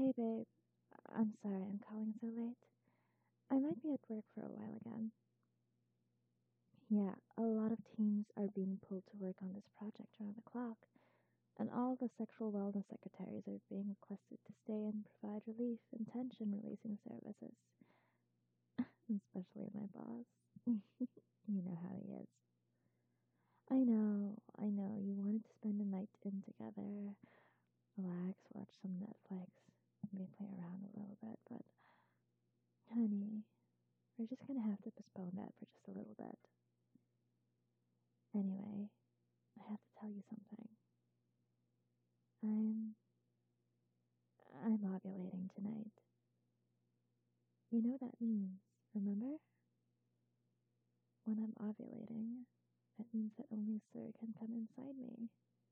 Hey babe, I'm sorry I'm calling so late. I might be at work for a while again. Yeah, a lot of teams are being pulled to work on this project around the clock, and all the sexual wellness secretaries are being requested to stay and provide relief and tension releasing services. Especially my boss. You know how he is. I know, you wanted to spend a night in together, relax, watch some Netflix, maybe play around a little bit, but honey, we're just gonna have to postpone that for just a little bit. Anyway, I have to tell you something. I'm I'm ovulating tonight. You know what that means, remember? When I'm ovulating, it means that only Sir can come inside me.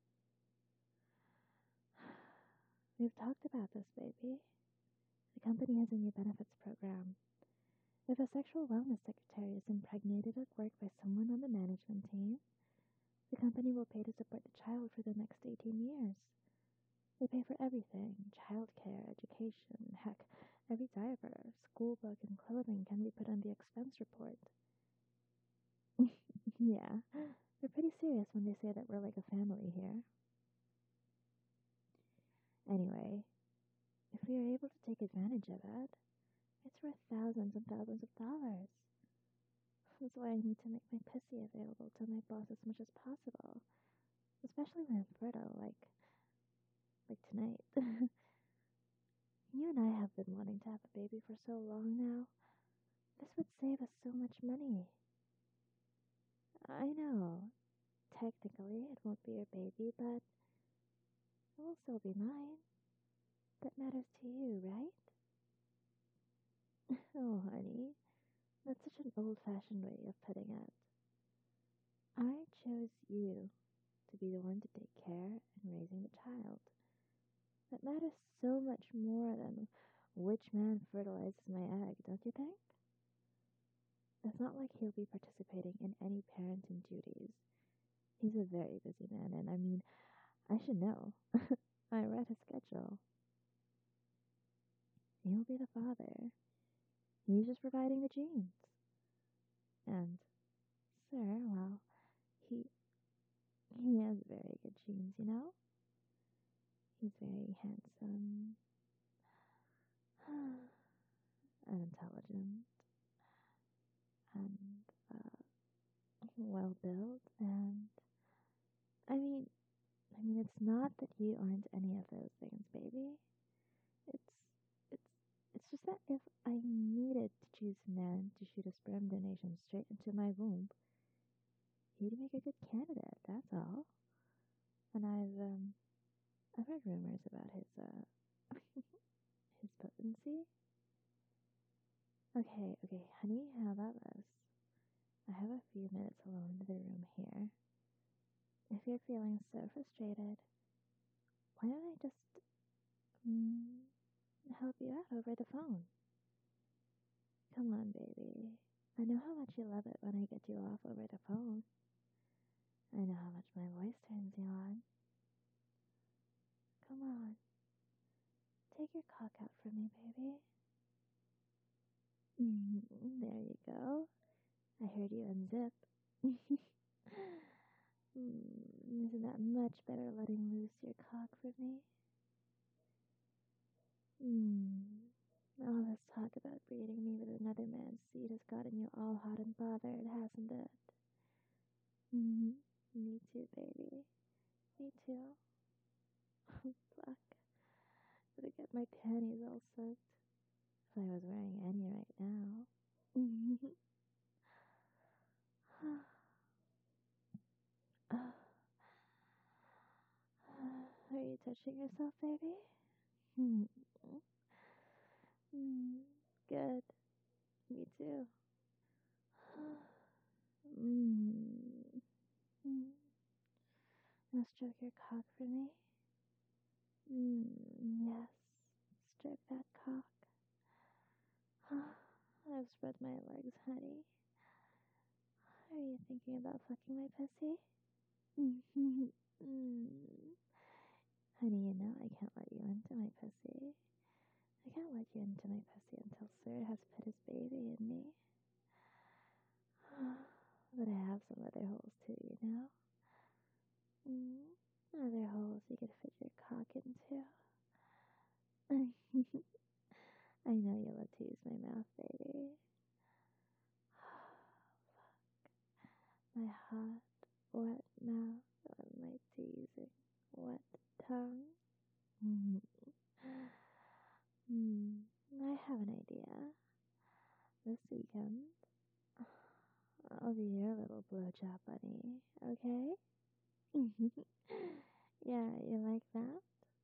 We've talked about this, baby. The company has a new benefits program. If a sexual wellness secretary is impregnated at work by someone on the management team, the company will pay to support the child for the next 18 years. They pay for everything: childcare, education, heck, every diaper, school book, and clothing can be put on the expense report. Yeah, they're pretty serious when they say that we're like a family here. Anyway, if we are able to take advantage of it, it's worth thousands and thousands of dollars. That's why I need to make my pussy available to my boss as much as possible, especially when I'm fertile, like tonight. You and I have been wanting to have a baby for so long now. This would save us so much money. I know, technically it won't be your baby, but it will still be mine. That matters to you, right? Oh, honey, that's such an old-fashioned way of putting it. I chose you to be the one to take care and raising the child. That matters so much more than which man fertilizes my egg, don't you think? It's not like he'll be participating in any parenting duties. He's a very busy man, and I mean, I should know. I read his schedule. He'll be the father. He's just providing the genes. And, sir, well, he he has very good genes, you know? He's very handsome and intelligent and well built, and I mean, it's not that you aren't any of those things, baby. It's it's it's just that if I needed to choose a man to shoot a sperm donation straight into my womb, he'd make a good candidate. That's all. And I've heard rumors about his his potency. Okay, honey, how about this? I have a few minutes alone in the room here. If you're feeling so frustrated, why don't I just mm, help you out over the phone? Come on, baby. I know how much you love it when I get you off over the phone. I know how much my voice turns you on. Come on. Take your cock out for me, baby. There you go. I heard you unzip. Isn't that much better letting loose your cock for me? All this talk about breeding me with another man's seed has gotten you all hot and bothered, hasn't it? Me too, baby. Me too. Fuck. Gonna get my panties all soaked. If I was wearing any right now. Are you touching yourself, baby? Good. Me too. Mm. Now stroke your cock for me. Yes. Stroke that cock. I've spread my legs, honey. Are you thinking about fucking my pussy? Mm. Honey, you know I can't let you into my pussy. can't let you into my pussy until Sir has put his baby in me. But I have some other holes too, you know? Other holes you could fit your cock into. I know you love to use my mouth, baby. My hot, wet mouth on my teasing, wet tongue. I have an idea. This weekend, I'll be your little blowjob bunny, okay? Yeah, you like that?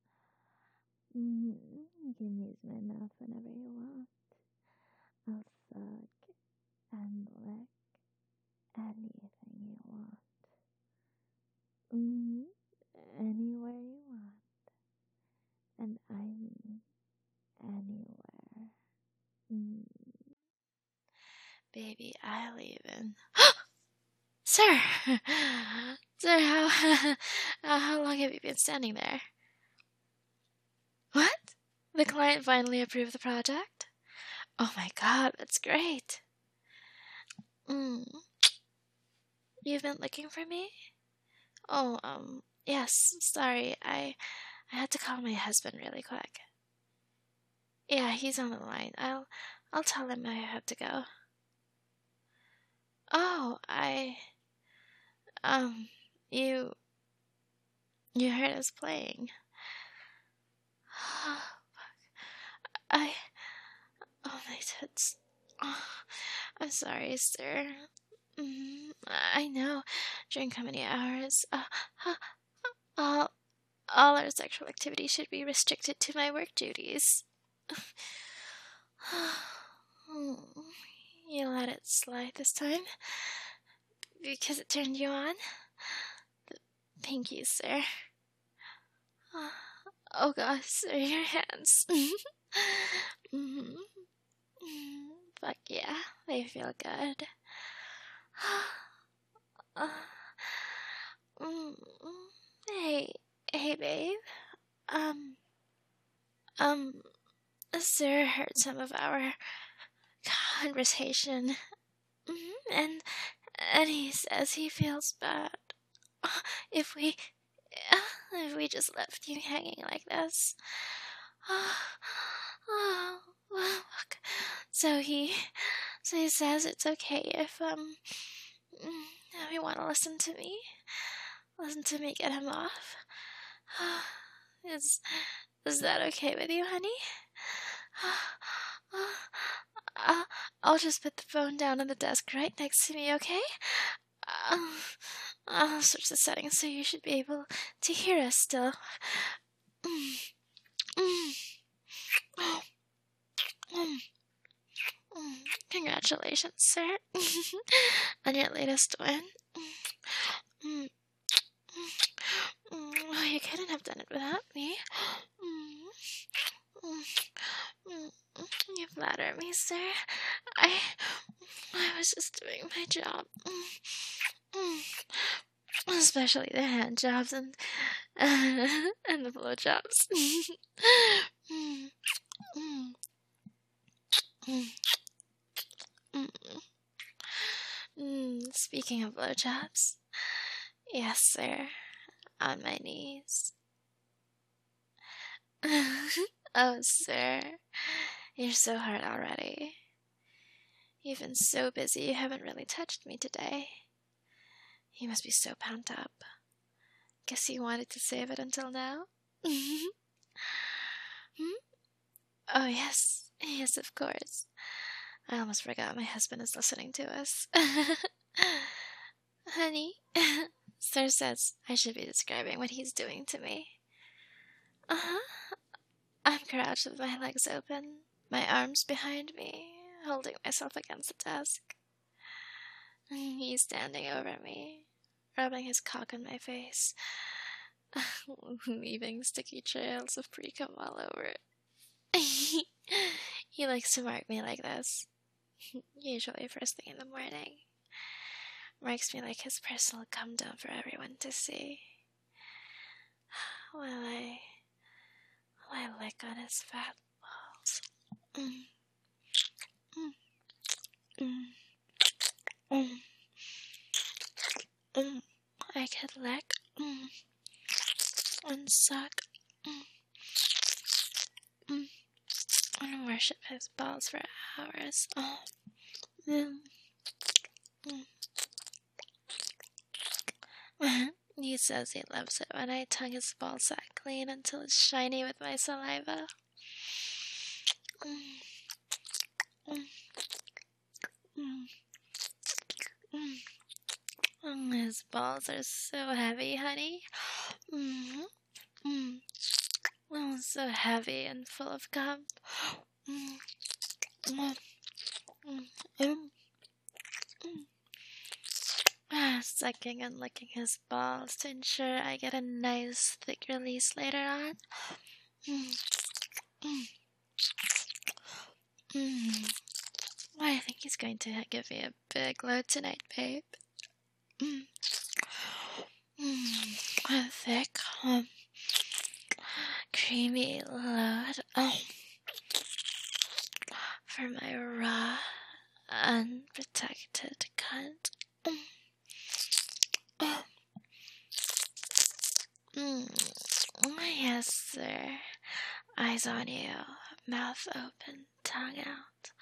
You can use my mouth whenever you want. I'll suck and lick anything you want. Anywhere you want. And I mean anywhere. Baby, I'll even... Sir! Sir, how long have you been standing there? What? The client finally approved the project? Oh my god, that's great. You've been looking for me? Oh, yes, sorry, I had to call my husband really quick. Yeah, he's on the line. I'll tell him I have to go. Oh, you heard us playing. Oh my tits. Oh, I'm sorry, sir. I know. During how many hours? All our sexual activity should be restricted to my work duties. You let it slide this time? Because it turned you on? Thank you, sir. Oh gosh, sir, your hands. Fuck yeah, they feel good. Hey, babe. Sir heard some of our conversation, and he says he feels bad if we just left you hanging like this. Fuck. So he says it's okay if you want to listen to me get him off. Is that okay with you, honey? I'll just put the phone down on the desk right next to me, okay? I'll switch the settings so you should be able to hear us still. Congratulations, sir, on your latest win. You couldn't have done it without me. You flatter me, sir. I was just doing my job. Especially the hand jobs and the blow jobs. Speaking of blowjobs, yes, sir, on my knees. Oh, sir, you're so hard already. You've been so busy you haven't really touched me today. You must be so pumped up. Guess you wanted to save it until now? Oh, yes, of course. I almost forgot my husband is listening to us. Honey, sir says I should be describing what he's doing to me. I'm crouched with my legs open, my arms behind me, holding myself against the desk. He's standing over me, rubbing his cock on my face, leaving sticky trails of pre-cum all over it. He likes to mark me like this, usually first thing in the morning. Marks me like his personal cum dump for everyone to see. While I lick on his fat balls. Mm, mm, mm, mm, mm. I could lick and suck and worship his balls for hours. Oh. Mm, mm. He says he loves it when I tongue his ballsack clean until it's shiny with my saliva. His balls are so heavy, honey. Oh, so heavy and full of cum. Sucking and licking his balls to ensure I get a nice thick release later on. I think he's going to give me a big load tonight, babe. A thick, creamy load for my raw, unprotected cunt. Yes, sir. Eyes on you, mouth open, tongue out.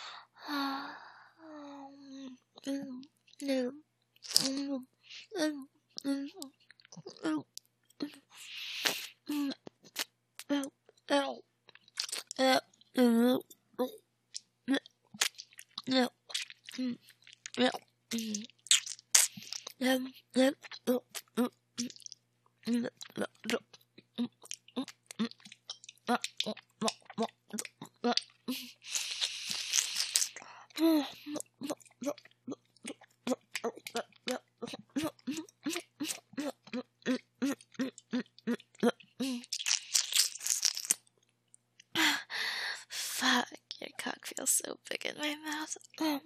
Fuck, your cock feels so big in my mouth.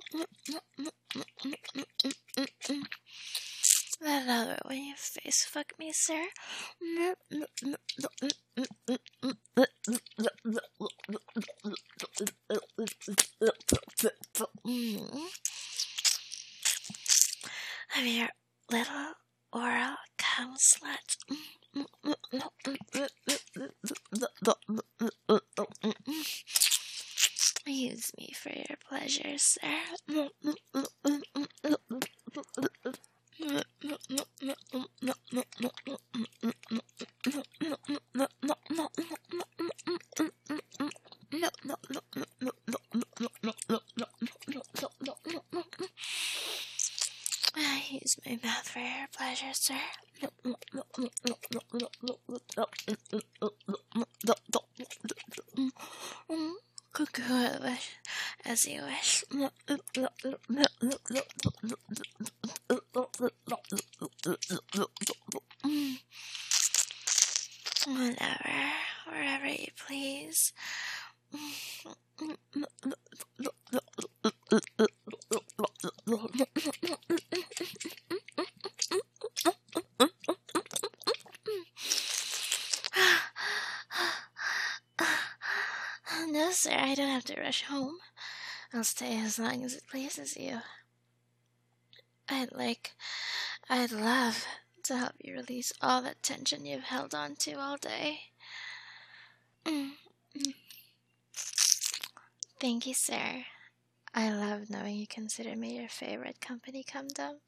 I love it when you face fuck me, sir. I'm your little oral cum slut. Use me for your pleasure, sir. Use my mouth for your pleasure, sir. Cuckoo, as you wish. Whenever, wherever you please. No, sir, I don't have to rush home. I'll stay as long as it pleases you. I'd love to help you release all that tension you've held on to all day. Thank you, sir. I love knowing you consider me your favorite company cum dump.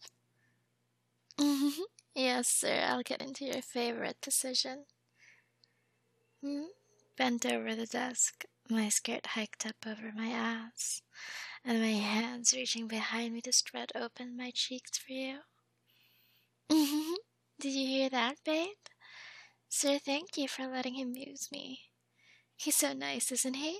Yes, sir, I'll get into your favorite position. Bent over the desk, my skirt hiked up over my ass, and my hands reaching behind me to spread open my cheeks for you. Did you hear that, babe? Sir, thank you for letting him use me. He's so nice, isn't he?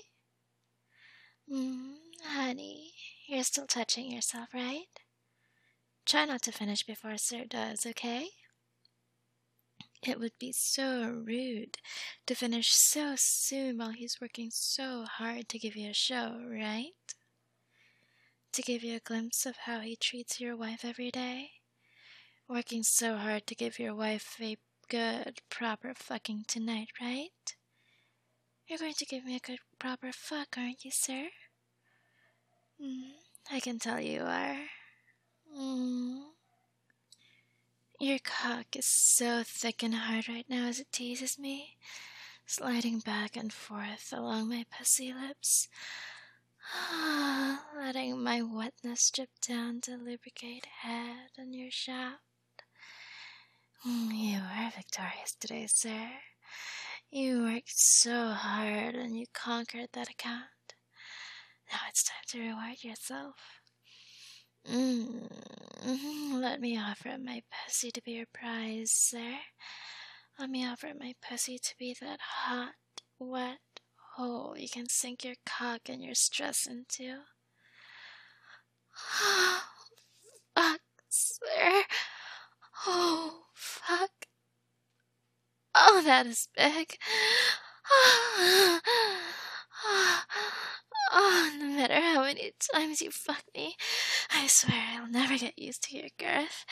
Honey, you're still touching yourself, right? Try not to finish before Sir does, okay? It would be so rude to finish so soon while he's working so hard to give you a show, right? To give you a glimpse of how he treats your wife every day. Working so hard to give your wife a good, proper fucking tonight, right? You're going to give me a good, proper fuck, aren't you, sir? I can tell you are. Your cock is so thick and hard right now as it teases me, sliding back and forth along my pussy lips, letting my wetness drip down to lubricate head and your shaft. You are victorious today, sir. You worked so hard and you conquered that account. Now it's time to reward yourself. Let me offer my pussy to be your prize, sir. Let me offer my pussy to be that hot, wet hole you can sink your cock and your stress into. Oh, fuck, sir. Oh, fuck. Oh, that is big. Oh, no matter how many times you fuck me, I swear I'll never get used to your girth.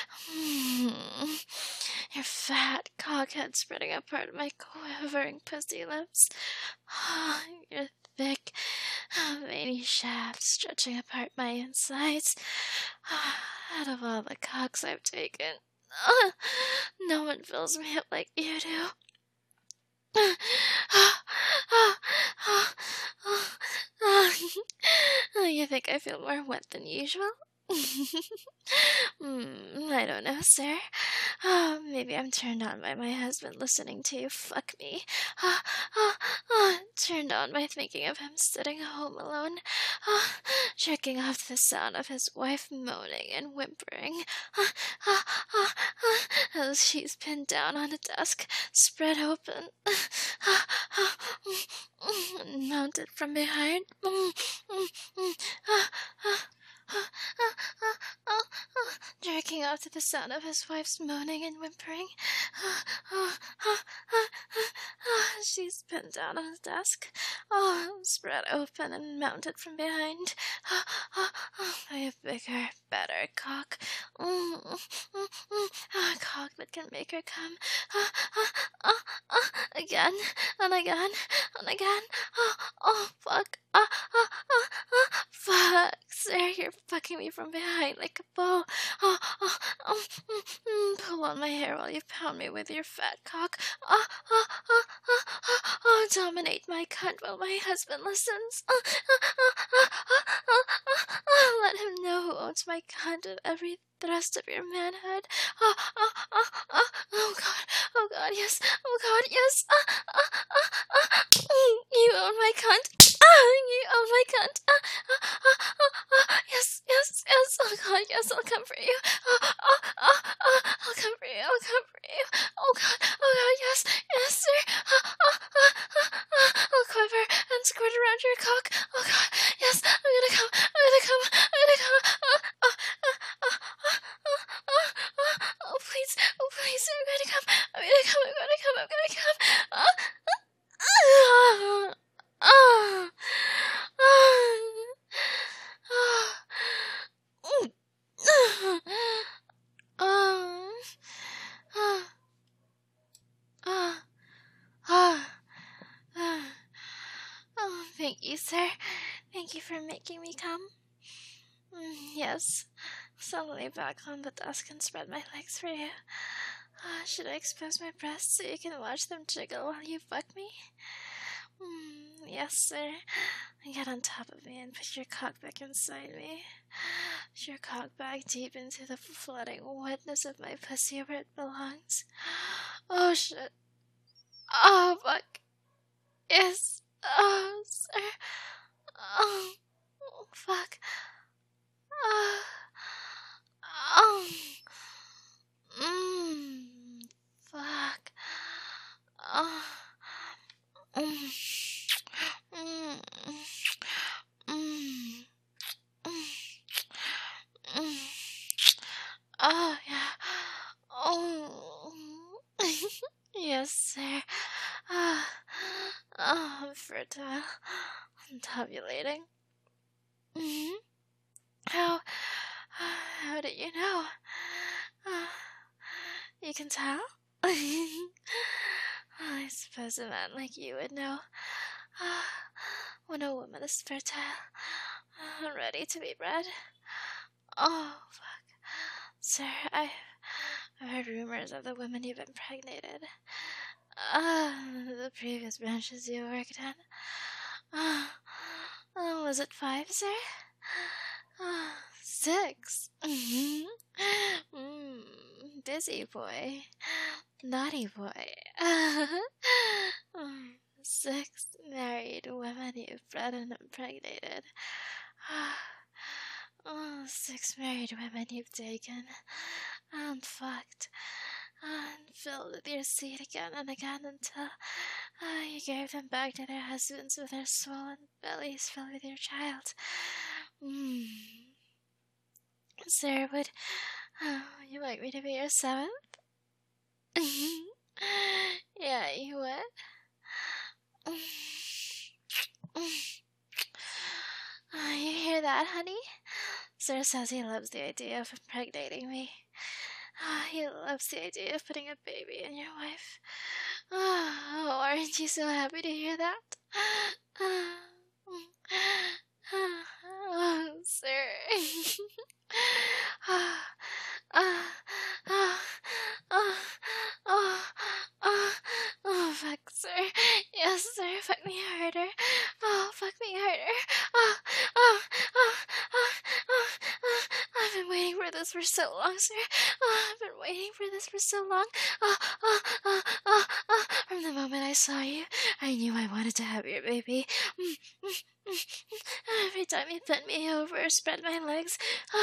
Your fat cockhead spreading apart my quivering pussy lips. Your thick, veiny shaft stretching apart my insides. Out of all the cocks I've taken, no one fills me up like you do. You think I feel more wet than usual? I don't know, sir. Maybe I'm turned on by my husband listening to you fuck me. Turned on by thinking of him sitting home alone, jerking off the sound of his wife moaning and whimpering as she's pinned down on a desk, spread open, mounted from behind. Jerking off to the sound of his wife's moaning and whimpering. She's pinned down on his desk, spread open and mounted from behind by a bigger, better cock. A cock that can make her come again and again and again. Oh, fuck. Fuck, sir, you're fucking me from behind like a bull. Pull on my hair while you pound me with your fat cock. Dominate my cunt while my husband listens. Let him know who owns my cunt with every thrust of your manhood. Oh God, yes, oh God, yes. You own my cunt. You own my cunt. Yes, yes, yes. Oh God, yes, I'll come for you. I'll come for you. I'll come for you. Oh God, yes, yes, sir. I'll quiver and squirt around your cock. Oh God, yes, I'm gonna come. I'm gonna come. I'm gonna come. Oh please, I'm gonna come. I'm gonna come. I'm gonna come. I'm gonna come. Thank you, sir. Thank you for making me come. Yes. Suddenly back on the desk and spread my legs for you. Should I expose my breasts so you can watch them jiggle while you fuck me? Yes, sir. Get on top of me and put your cock back inside me. Push your cock back deep into the flooding wetness of my pussy where it belongs. Oh, shit. Oh, fuck. Yes. Oh, sir. Oh, fuck. Fuck. Oh, yeah. Oh. Yes, sir. I'm fertile. I'm tabulating. How did you know? You can tell? I suppose a man like you would know. When a woman is fertile, ready to be bred. Oh, fuck. Sir, I've heard rumors of the women you've impregnated. The previous branches you worked at. Was it 5, sir? 6. Busy boy. Naughty boy. 6 married women you've bred and impregnated. 6 married women you've taken and fucked and filled with your seed again and again until you gave them back to their husbands with their swollen bellies filled with your child. Sir, would you like me to be your 7th? Yeah, you would. You hear that, honey? Sir says he loves the idea of impregnating me. He loves the idea of putting a baby in your wife. Aren't you so happy to hear that? Sir. Fuck, sir. Yes, sir, fuck me harder. Fuck me harder. I've been waiting for this for so long, sir. I've been waiting for this for so long. From the moment I saw you, I knew I wanted to have your baby. Every time you bent me over or spread my legs,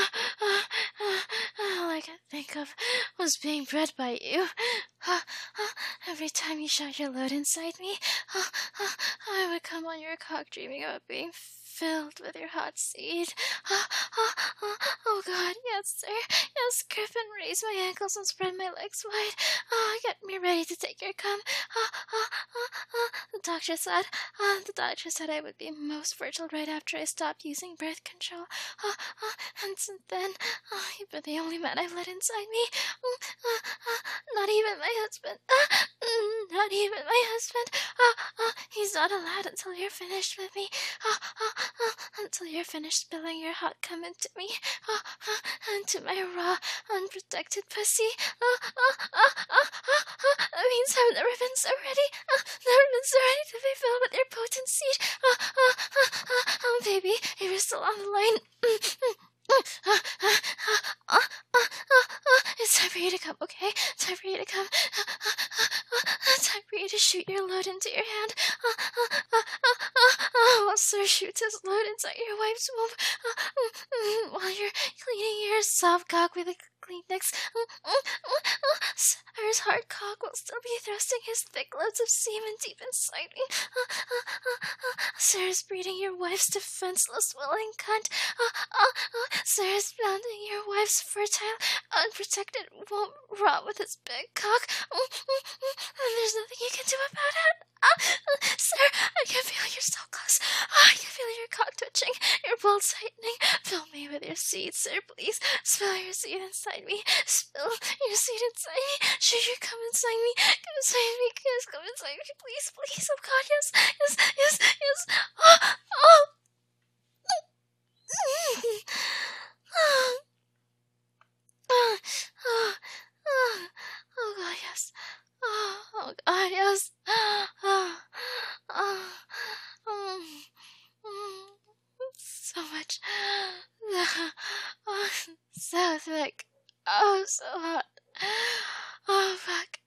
all I could think of was being bred by you. Every time you shot your load inside me, I would come on your cock dreaming about being filled with your hot seed. Oh God, yes, sir. Yes, Griffin, raise my ankles and spread my legs wide. Get me ready to take your cum. The doctor said I would be most fertile right after I stopped using birth control. And since then, you've been the only man I've let inside me. Not even my husband. Not even my husband. He's not allowed until you're finished with me. Until you're finished spilling your hot cum into me. Into my raw, unprotected pussy. That means I've never been so ready. Never been so ready to be filled with your potent seed. Baby, if you're still on the line. It's time for you to come, okay? Time for you to come. Time for you to shoot your load into your hand. While Sir shoots his load inside your wife's womb. While you're cleaning your soft cock with a Kleenex. Sir's hard cock will still be thrusting his thick loads of semen deep inside me. Sir's breeding your wife's defenseless, willing cunt. Sir's pounding your wife's fertile, unprotected womb raw with his big cock. And there's nothing you can do about it. Sir, I can feel you're so close. I can feel your cock twitching, your balls tightening. Fill me with your seed, sir, please. Spill your seed inside me. Spill your seed inside me. Shoot your cum inside me. Come inside me. Yes, come inside me, please, please. Oh God, yes, yes, yes, yes. Oh God, yes. Oh God, yes. So much. So thick. Oh, so hot. Oh, fuck.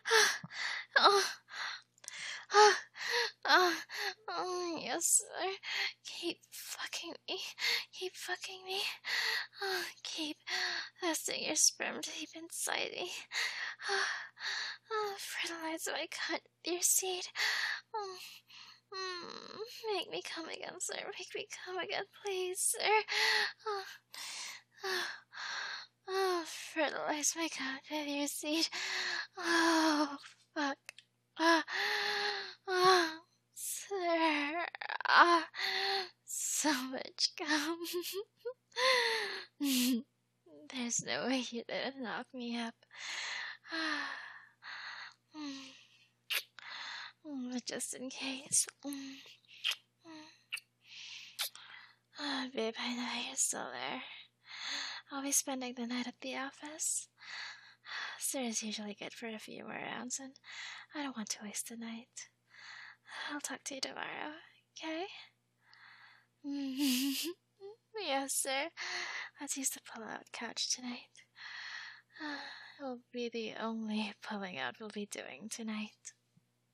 Yes, sir. Keep fucking me. Keep fucking me. Keep thrusting your sperm deep inside me. Fertilize my cunt with your seed. Make me come again, sir. Make me come again, please, sir. Fertilize my cunt with your seed. Oh, fuck. Sir. So much cum. There's no way you didn't knock me up. But just in case. Babe, I know you're still there. I'll be spending the night at the office. Sir is usually good for a few more rounds, and I don't want to waste the night. I'll talk to you tomorrow, okay? Yes, sir. Let's use the pull-out couch tonight. It'll be the only pulling out we'll be doing tonight.